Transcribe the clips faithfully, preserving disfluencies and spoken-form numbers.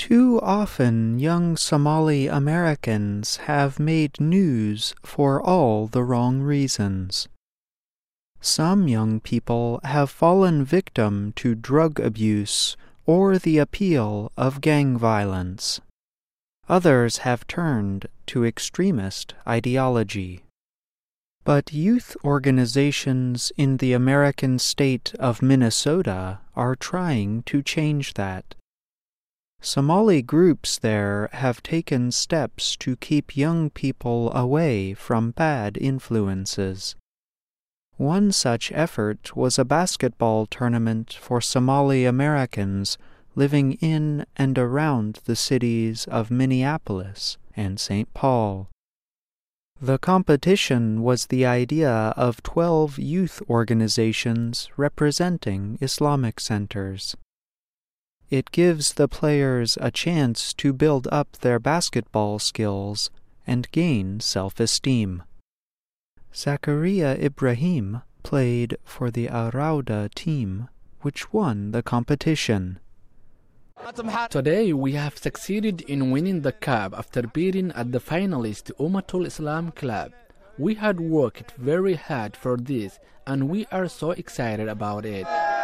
Too often young Somali Americans have made news for all the wrong reasons. Some young people have fallen victim to drug abuse or the appeal of gang violence. Others have turned to extremist ideology. But youth organizations in the American state of Minnesota are trying to change that. Somali groups there have taken steps to keep young people away from bad influences. One such effort was a basketball tournament for Somali Americans living in and around the cities of Minneapolis and Saint Paul. The competition was the idea of twelve youth organizations representing Islamic centers. It gives the players a chance to build up their basketball skills and gain self-esteem. Zakaria Ibrahim played for the Arauda team, which won the competition. Today we have succeeded in winning the cup after beating at the finalist Ummatul Islam Club. We had worked very hard for this and we are so excited about it.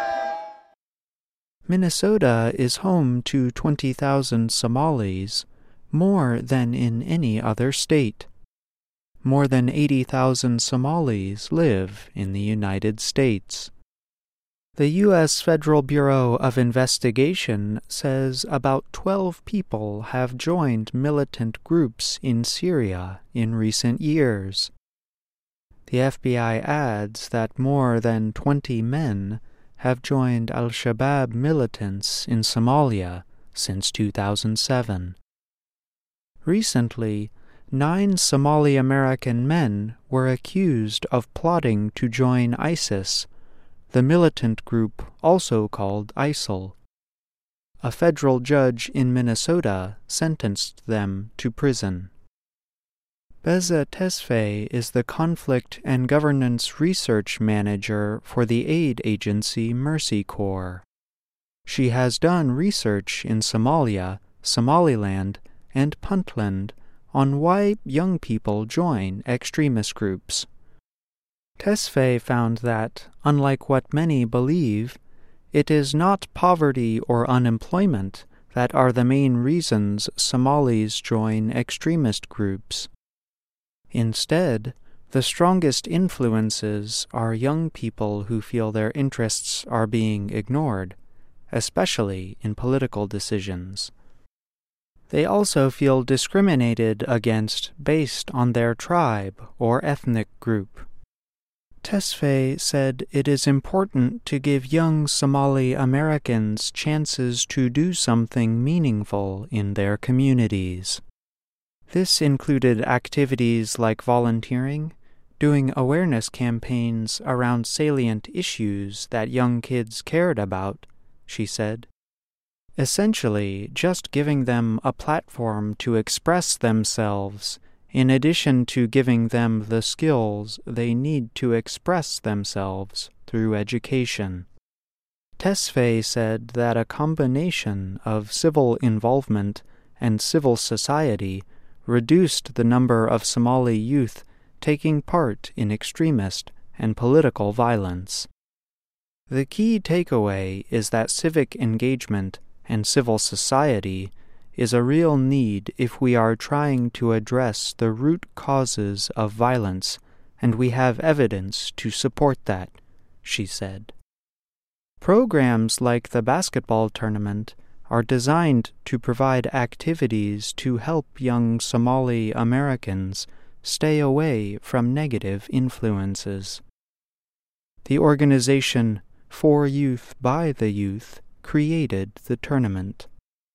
Minnesota is home to twenty thousand Somalis, more than in any other state. More than eighty thousand Somalis live in the United States. The U S Federal Bureau of Investigation says about twelve people have joined militant groups in Syria in recent years. The F B I adds that more than twenty men have joined al-Shabaab militants in Somalia since two thousand seven. Recently, nine Somali American men were accused of plotting to join ISIS, the militant group also called ISIL. A federal judge in Minnesota sentenced them to prison. Beza Tesfaye is the Conflict and Governance Research Manager for the aid agency Mercy Corps. She has done research in Somalia, Somaliland, and Puntland on why young people join extremist groups. Tesfaye found that, unlike what many believe, it is not poverty or unemployment that are the main reasons Somalis join extremist groups. Instead, the strongest influences are young people who feel their interests are being ignored, especially in political decisions. They also feel discriminated against based on their tribe or ethnic group. Tesfaye said it is important to give young Somali Americans chances to do something meaningful in their communities. This included activities like volunteering, doing awareness campaigns around salient issues that young kids cared about, she said. Essentially, just giving them a platform to express themselves, in addition to giving them the skills they need to express themselves through education. Tesfaye said that a combination of civil involvement and civil society reduced the number of Somali youth taking part in extremist and political violence. The key takeaway is that civic engagement and civil society is a real need if we are trying to address the root causes of violence, and we have evidence to support that, she said. Programs like the basketball tournament are designed to provide activities to help young Somali Americans stay away from negative influences. The organization For Youth by the Youth created the tournament.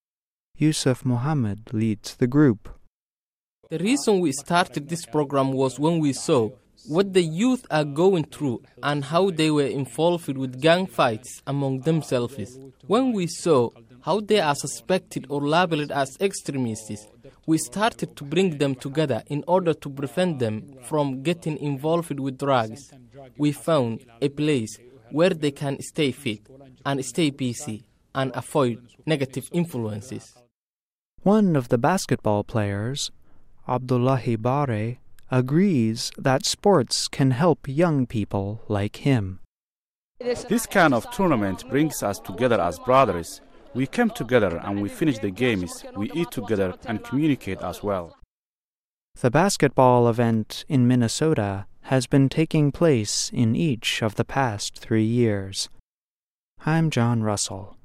Yusuf Muhammad leads the group. The reason we started this program was when we saw what the youth are going through and how they were involved with gang fights among themselves. When we saw how they are suspected or labeled as extremists, we started to bring them together in order to prevent them from getting involved with drugs. We found a place where they can stay fit and stay busy and avoid negative influences. One of the basketball players, Abdullahi Bare, agrees that sports can help young people like him. This kind of tournament brings us together as brothers. We come together and we finish the games, we eat together and communicate as well. The basketball event in Minnesota has been taking place in each of the past three years. I'm John Russell.